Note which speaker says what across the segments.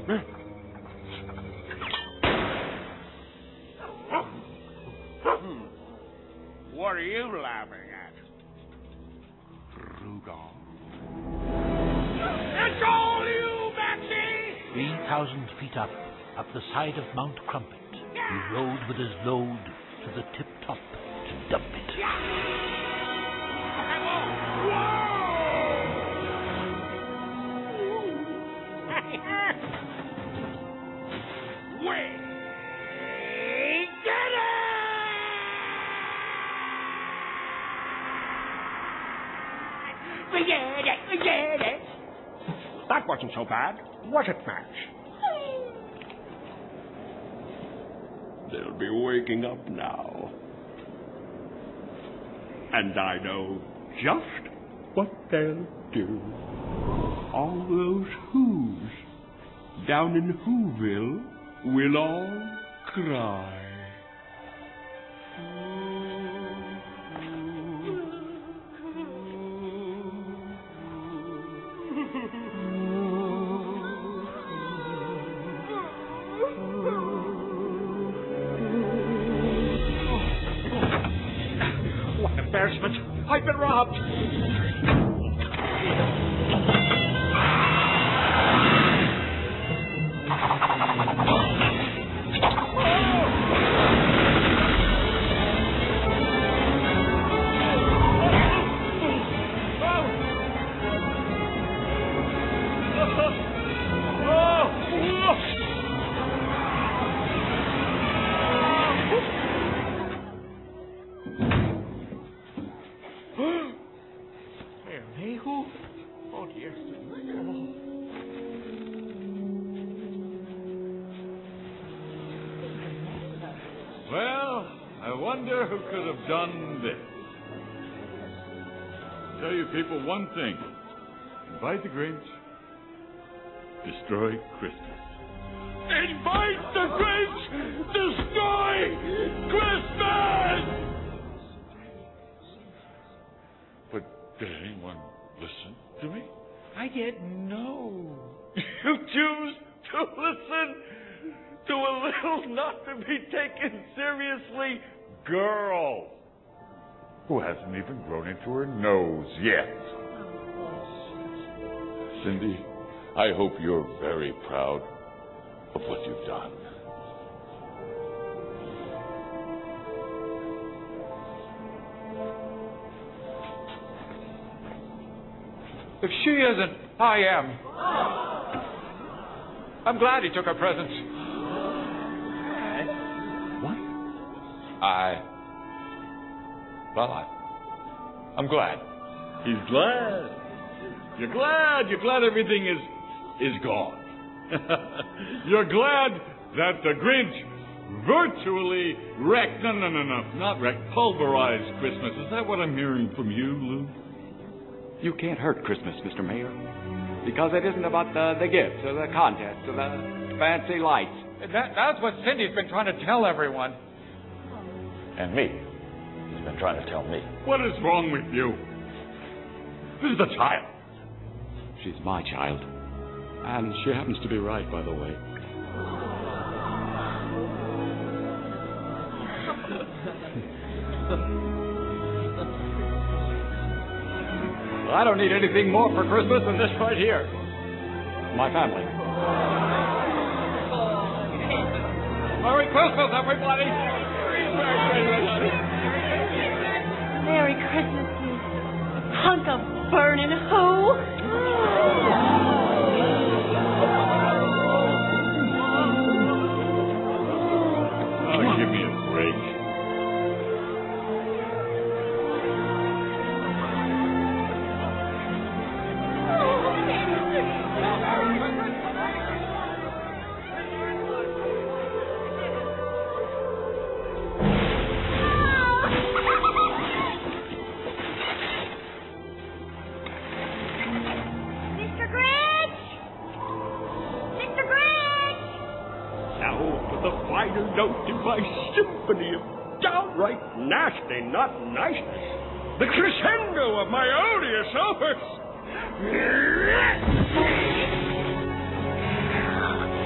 Speaker 1: What are you laughing at?
Speaker 2: Rudolph.
Speaker 1: It's all you, Betsy!
Speaker 3: 3,000 feet up the side of Mount Crumpet, he rode with his load to the tip-top to dump it.
Speaker 1: We did it! That wasn't so bad, was it, Max? They'll be waking up now. And I know just what they'll do. All those Whos down in Whoville will all cry. I've been robbed. Oh, dear.
Speaker 4: Well, I wonder who could have done this. Tell you people one thing. Invite the Grinch. Destroy Christmas. Invite the Grinch! Destroy Christmas! But did anyone listen to me? I get no. You choose to listen to a little not to be taken seriously girl who hasn't even grown into her nose yet. Cindy, I hope you're very proud of what you've done.
Speaker 5: If she isn't, I am. I'm glad he took our presents.
Speaker 4: What?
Speaker 5: I'm glad.
Speaker 4: He's glad. You're glad. You're glad everything is gone. You're glad that the Grinch virtually wrecked, not wrecked, pulverized Christmas. Is that what I'm hearing from you, Lou?
Speaker 6: You can't hurt Christmas, Mr. Mayor, because it isn't about the gifts or the contests or the fancy lights.
Speaker 5: That's what Cindy's been trying to tell everyone.
Speaker 7: And me. He's been trying to tell me.
Speaker 4: What is wrong with you? This is a child.
Speaker 6: She's my child. And she happens to be right, by the way. Well, I don't need anything more for Christmas than this right here. My family.
Speaker 5: Merry Christmas, everybody!
Speaker 8: Merry Christmas, you hunk of burning who?
Speaker 4: Oh, give me a break. Note in my symphony of downright nasty, not niceness. The crescendo of my odious opus.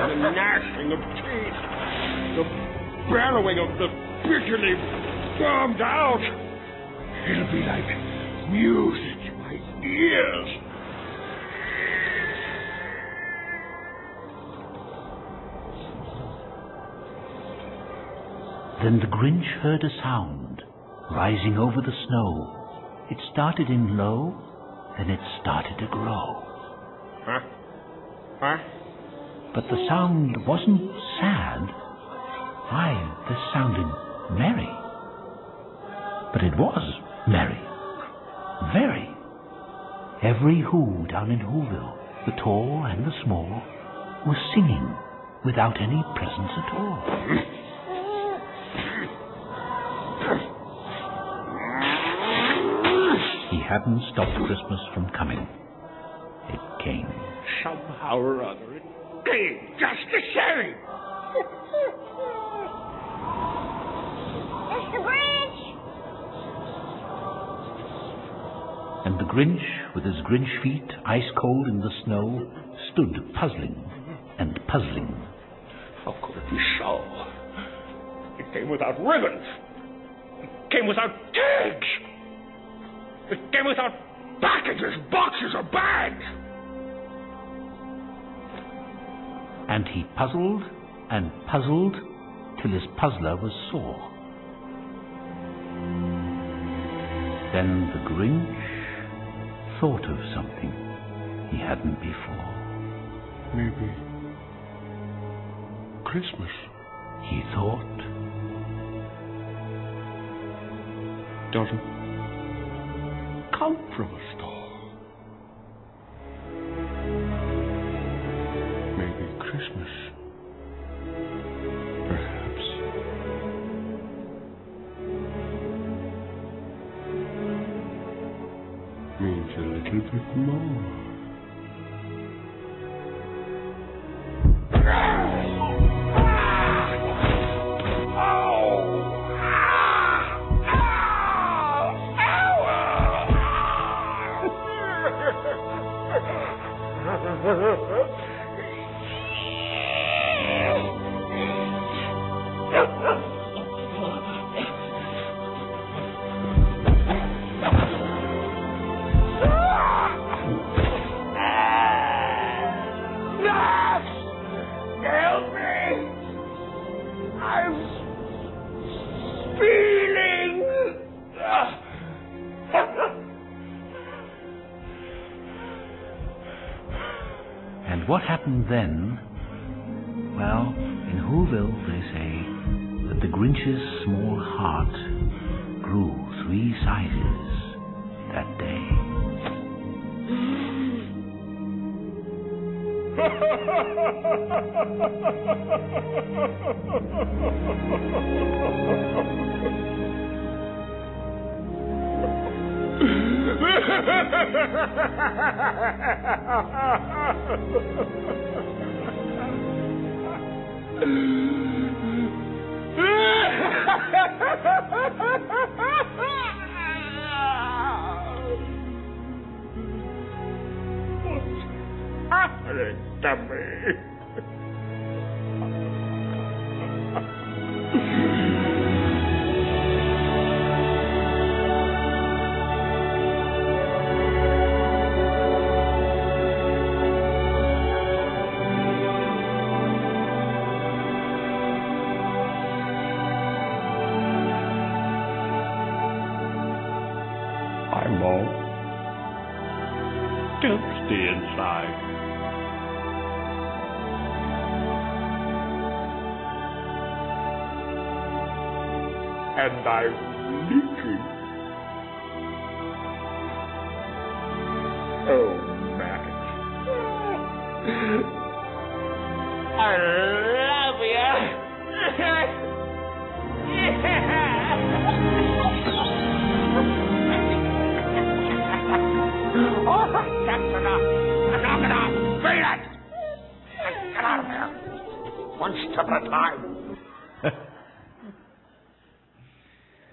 Speaker 1: the gnashing of teeth, the bellowing of the bitterly bummed out. It'll be like music in my ears.
Speaker 3: Then the Grinch heard a sound rising over the snow. It started in low, then it started to grow.
Speaker 1: Huh? Huh?
Speaker 3: But the sound wasn't sad. Why, this sounded merry. But it was merry. Very. Every Who down in Whoville, the tall and the small, was singing without any presents at all. He hadn't stopped Christmas from coming. It came.
Speaker 1: Somehow or other, it came just the same.
Speaker 8: Mr. Grinch!
Speaker 3: And the Grinch, with his Grinch feet ice cold in the snow, stood puzzling and puzzling.
Speaker 1: How could it be so? It came without ribbons. It came without tags. It came without packages, boxes, or bags.
Speaker 3: And he puzzled and puzzled till his puzzler was sore. Then the Grinch thought of something he hadn't before.
Speaker 1: Maybe Christmas,
Speaker 3: he thought,
Speaker 1: doesn't come from a store. Maybe Christmas, perhaps, means a little bit more.
Speaker 3: And what happened then? Well, in Whoville they say that the Grinch's small heart grew 3 sizes that day.
Speaker 1: What's happening to me? I'm all empty inside. And I'm leaking. Oh, Max. I love you. Oh, that's enough. Knock it off. Beat it. Get out of here. One step at a time.